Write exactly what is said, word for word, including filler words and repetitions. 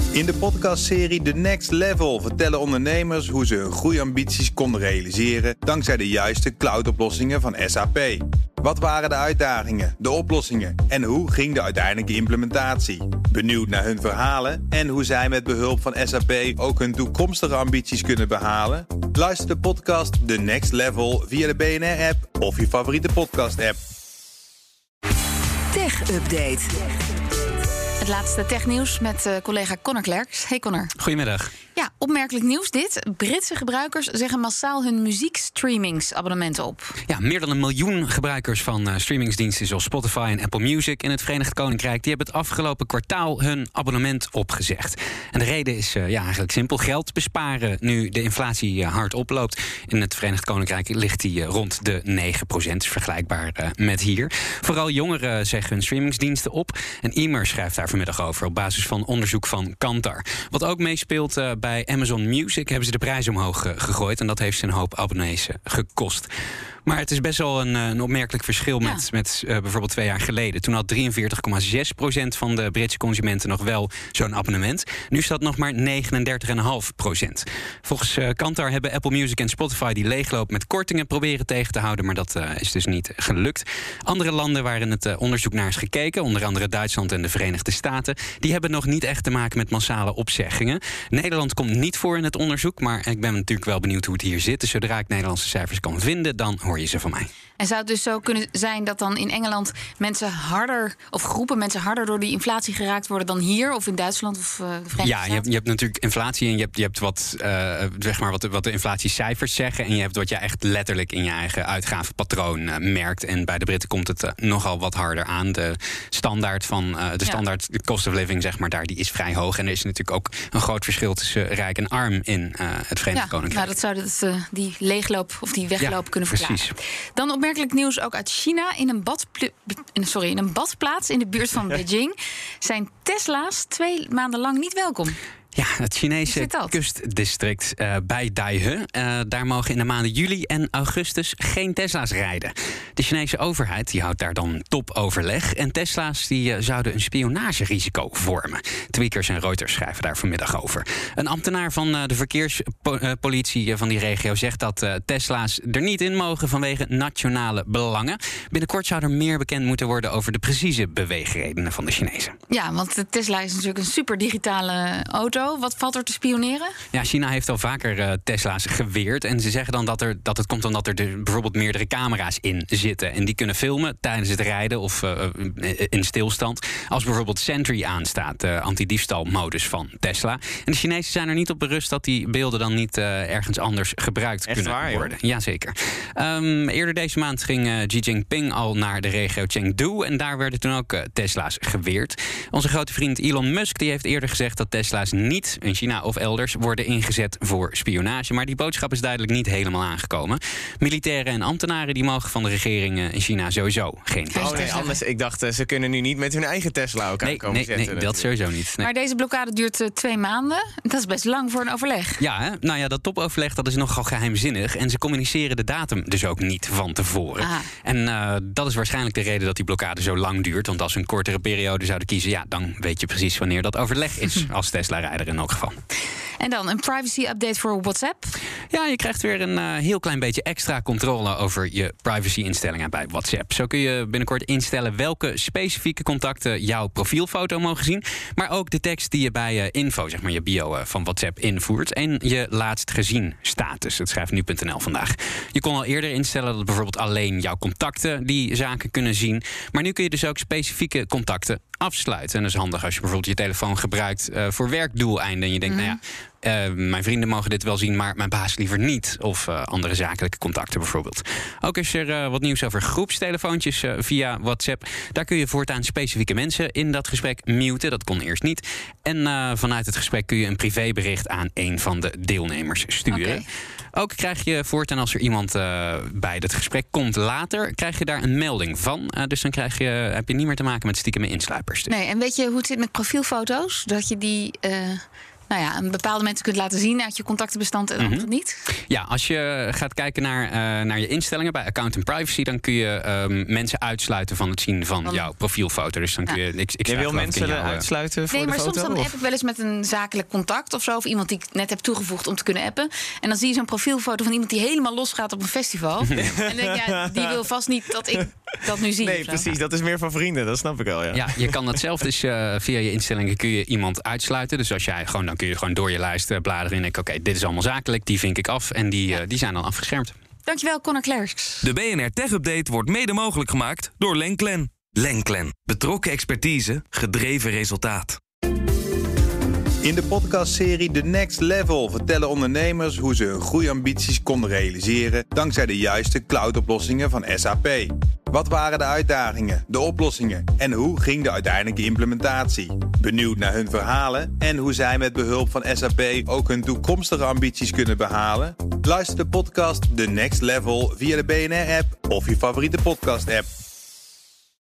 In de podcastserie The Next Level vertellen ondernemers hoe ze hun groeiambities konden realiseren dankzij de juiste cloudoplossingen van S A P. Wat waren de uitdagingen, de oplossingen en hoe ging de uiteindelijke implementatie? Benieuwd naar hun verhalen en hoe zij met behulp van S A P ook hun toekomstige ambities kunnen behalen? Luister de podcast The Next Level via de B N R-app of je favoriete podcast-app. Tech Update. Het laatste technieuws met uh, collega Connor Klerks. Hey Connor. Goedemiddag. Ja, opmerkelijk nieuws dit. Britse gebruikers zeggen massaal hun muziekstreamingsabonnementen op. Ja, meer dan een miljoen gebruikers van uh, streamingsdiensten zoals Spotify en Apple Music in het Verenigd Koninkrijk, die hebben het afgelopen kwartaal hun abonnement opgezegd. En de reden is uh, ja, eigenlijk simpel: geld besparen nu de inflatie uh, hard oploopt. In het Verenigd Koninkrijk ligt die uh, rond de negen procent, vergelijkbaar uh, met hier. Vooral jongeren zeggen hun streamingsdiensten op. En Emer schrijft daar vanmiddag over op basis van onderzoek van Kantar. Wat ook meespeelt uh, bij Bij Amazon Music hebben ze de prijs omhoog uh, gegooid. En dat heeft ze een hoop abonnees uh, gekost. Maar het is best wel een, een opmerkelijk verschil met, ja. met uh, bijvoorbeeld twee jaar geleden. Toen had drieënveertig komma zes procent van de Britse consumenten nog wel zo'n abonnement. Nu staat nog maar negenendertig komma vijf procent. Volgens uh, Kantar hebben Apple Music en Spotify die leegloop met kortingen proberen tegen te houden. Maar dat uh, is dus niet gelukt. Andere landen waar in het uh, onderzoek naar is gekeken, onder andere Duitsland en de Verenigde Staten, die hebben nog niet echt te maken met massale opzeggingen. Nederland komt niet voor in het onderzoek, maar ik ben natuurlijk wel benieuwd hoe het hier zit. Dus zodra ik Nederlandse cijfers kan vinden, dan hoor je ze van mij. En zou het dus zo kunnen zijn dat dan in Engeland mensen harder, of groepen mensen harder door die inflatie geraakt worden dan hier, of in Duitsland of uh, de Verenigde Ja, Staten? je hebt, je hebt natuurlijk inflatie en je hebt, je hebt wat, uh, zeg maar wat, de, wat de inflatiecijfers zeggen. En je hebt wat je echt letterlijk in je eigen uitgavenpatroon uh, merkt. En bij de Britten komt het uh, nogal wat harder aan. De standaard van uh, de standaard ja. cost of living, zeg maar, daar, die is vrij hoog. En er is natuurlijk ook een groot verschil tussen rijk en arm in uh, het Verenigd ja, Koninkrijk. Nou, dat zou dat, uh, die leegloop of die wegloop ja, kunnen verklaren. Precies. Dan opmerkelijk nieuws ook uit China. In een, badpl- sorry, in een badplaats in de buurt van Beijing zijn Tesla's twee maanden lang niet welkom. Ja, het Chinese kustdistrict uh, bij Daihe. Uh, daar mogen in de maanden juli en augustus geen Tesla's rijden. De Chinese overheid die houdt daar dan topoverleg. En Tesla's die, uh, zouden een spionagerisico vormen. Tweakers en Reuters schrijven daar vanmiddag over. Een ambtenaar van uh, de verkeerspolitie uh, van die regio zegt dat uh, Tesla's er niet in mogen vanwege nationale belangen. Binnenkort zou er meer bekend moeten worden over de precieze beweegredenen van de Chinezen. Ja, want de Tesla is natuurlijk een super digitale auto. Wat valt er te spioneren? Ja, China heeft al vaker uh, Tesla's geweerd. En ze zeggen dan dat, er, dat het komt omdat er de, bijvoorbeeld meerdere camera's in zitten. En die kunnen filmen tijdens het rijden of uh, in stilstand. Als bijvoorbeeld Sentry aanstaat, de antidiefstalmodus van Tesla. En de Chinezen zijn er niet op berust dat die beelden dan niet uh, ergens anders gebruikt Echt kunnen waar, worden. Joh? Jazeker. Um, eerder deze maand ging uh, Xi Jinping al naar de regio Chengdu. En daar werden toen ook uh, Tesla's geweerd. Onze grote vriend Elon Musk die heeft eerder gezegd dat Tesla's niet in China of elders worden ingezet voor spionage. Maar die boodschap is duidelijk niet helemaal aangekomen. Militairen en ambtenaren die mogen van de regering in China sowieso geen Tesla. Oh nee, anders, ik dacht, uh, ze kunnen nu niet met hun eigen Tesla ook nee, aankomen nee, zetten. Nee, dat sowieso niet. Nee. Maar deze blokkade duurt uh, twee maanden. Dat is best lang voor een overleg. Ja, hè? Nou ja, dat topoverleg dat is nogal geheimzinnig. En ze communiceren de datum dus ook niet van tevoren. Aha. En uh, dat is waarschijnlijk de reden dat die blokkade zo lang duurt. Want als ze een kortere periode zouden kiezen, ja, dan weet je precies wanneer dat overleg is als Tesla-rijder in elk geval. En dan een privacy-update voor WhatsApp. Ja, je krijgt weer een uh, heel klein beetje extra controle over je privacy-instellingen bij WhatsApp. Zo kun je binnenkort instellen welke specifieke contacten jouw profielfoto mogen zien. Maar ook de tekst die je bij uh, info, zeg maar je bio uh, van WhatsApp invoert. En je laatst gezien status. Dat schrijft nu punt n l vandaag. Je kon al eerder instellen dat bijvoorbeeld alleen jouw contacten die zaken kunnen zien. Maar nu kun je dus ook specifieke contacten afsluiten. En dat is handig als je bijvoorbeeld je telefoon gebruikt uh, voor werkdoeleinden. En je denkt, mm. nou ja, Uh, mijn vrienden mogen dit wel zien, maar mijn baas liever niet. Of uh, andere zakelijke contacten bijvoorbeeld. Ook is er uh, wat nieuws over groepstelefoontjes uh, via WhatsApp. Daar kun je voortaan specifieke mensen in dat gesprek muten. Dat kon eerst niet. En uh, vanuit het gesprek kun je een privébericht aan een van de deelnemers sturen. Okay. Ook krijg je voortaan als er iemand uh, bij het gesprek komt later, krijg je daar een melding van. Uh, dus dan krijg je, heb je niet meer te maken met stiekeme insluipers. Nee, en weet je hoe het zit met profielfoto's? Dat je die Uh... nou ja, een bepaalde mensen kunt laten zien uit je contactenbestand en mm-hmm. andere niet? Ja, als je gaat kijken naar, uh, naar je instellingen bij account en privacy, dan kun je um, mensen uitsluiten van het zien van oh. jouw profielfoto. Dus dan kun je. Ja. Ik, ik je wil mensen jou, uitsluiten voor nee, de maar foto? Soms dan of? app ik wel eens met een zakelijk contact of zo, of iemand die ik net heb toegevoegd om te kunnen appen. En dan zie je zo'n profielfoto van iemand die helemaal losgaat op een festival. En dan denk ik, ja, die wil vast niet dat ik dat nu zie. Nee, precies. Dat is meer van vrienden. Dat snap ik wel. Ja, ja je kan dat zelf dus uh, via je instellingen kun je iemand uitsluiten. Dus als jij gewoon, dan kun je gewoon door je lijst uh, bladeren en denken, oké, okay, dit is allemaal zakelijk, die vink ik af en die, ja. uh, die zijn dan afgeschermd. Dankjewel, Connor Klerks. De B N R Tech Update wordt mede mogelijk gemaakt door Lenklen. Lenklen. Betrokken expertise, gedreven resultaat. In de podcastserie The Next Level vertellen ondernemers hoe ze hun groeiambities konden realiseren dankzij de juiste cloudoplossingen van S A P. Wat waren de uitdagingen, de oplossingen en hoe ging de uiteindelijke implementatie? Benieuwd naar hun verhalen en hoe zij met behulp van S A P ook hun toekomstige ambities kunnen behalen? Luister de podcast The Next Level via de B N R-app of je favoriete podcast-app.